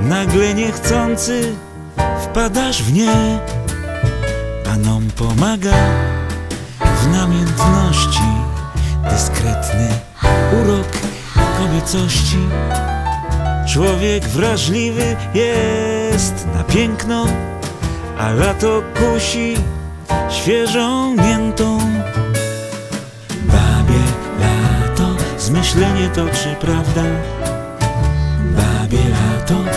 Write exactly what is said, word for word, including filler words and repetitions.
nagle niechcący wpadasz w nie. Panom pomaga w namiętności dyskretny urok kobiecości. Człowiek wrażliwy jest na piękno, a lato kusi świeżą miętą. Babie lato, zmyślenie to czy prawda? Babie lato.